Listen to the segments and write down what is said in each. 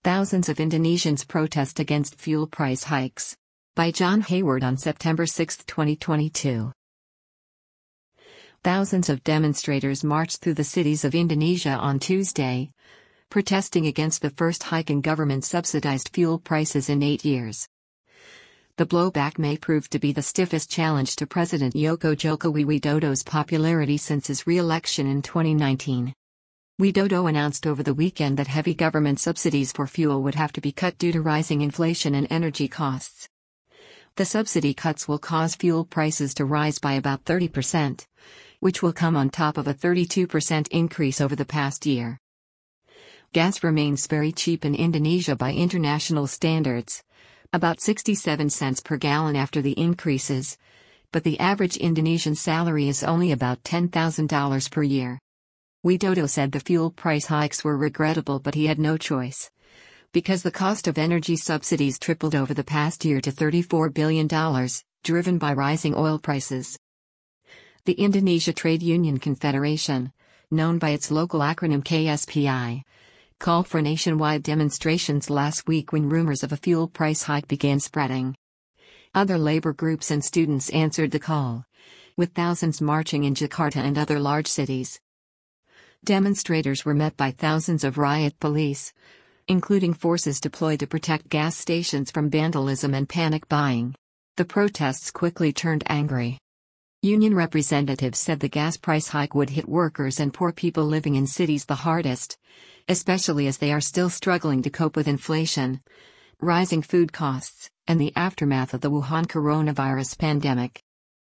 Thousands of Indonesians protest against fuel price hikes. By John Hayward on September 6, 2022. Thousands of demonstrators marched through the cities of Indonesia on Tuesday, protesting against the first hike in government-subsidized fuel prices in 8 years. The blowback may prove to be the stiffest challenge to President Joko Widodo's popularity since his re-election in 2019. Widodo announced over the weekend that heavy government subsidies for fuel would have to be cut due to rising inflation and energy costs. The subsidy cuts will cause fuel prices to rise by about 30%, which will come on top of a 32% increase over the past year. Gas remains very cheap in Indonesia by international standards, about 67 cents per gallon after the increases, but the average Indonesian salary is only about $10,000 per year. Widodo said the fuel price hikes were regrettable, but he had no choice, because the cost of energy subsidies tripled over the past year to $34 billion, driven by rising oil prices. The Indonesia Trade Union Confederation, known by its local acronym KSPI, called for nationwide demonstrations last week when rumors of a fuel price hike began spreading. Other labor groups and students answered the call, with thousands marching in Jakarta and other large cities. Demonstrators were met by thousands of riot police, including forces deployed to protect gas stations from vandalism and panic buying. The protests quickly turned angry. Union representatives said the gas price hike would hit workers and poor people living in cities the hardest, especially as they are still struggling to cope with inflation, rising food costs, and the aftermath of the Wuhan coronavirus pandemic.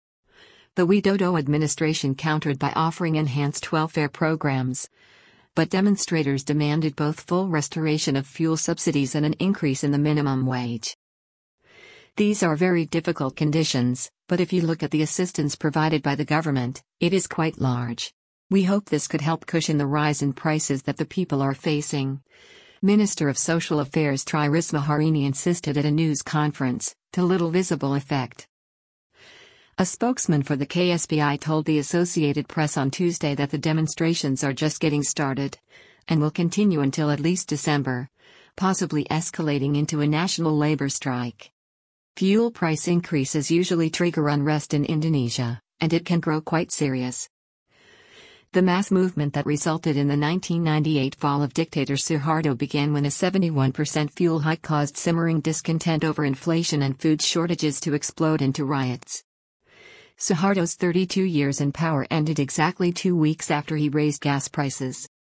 The Widodo administration countered by offering enhanced welfare programs, but demonstrators demanded both full restoration of fuel subsidies and an increase in the minimum wage. These are very difficult conditions, but if you look at the assistance provided by the government, it is quite large. We hope this could help cushion the rise in prices that the people are facing, Minister of Social Affairs Tri Risma Harini insisted at a news conference, to little visible effect. A spokesman for the KSPI told the Associated Press on Tuesday that the demonstrations are just getting started, and will continue until at least December, possibly escalating into a national labor strike. Fuel price increases usually trigger unrest in Indonesia, and it can grow quite serious. The mass movement that resulted in the 1998 fall of dictator Suharto began when a 71% fuel hike caused simmering discontent over inflation and food shortages to explode into riots. Suharto's 32 years in power ended exactly 2 weeks after he raised gas prices.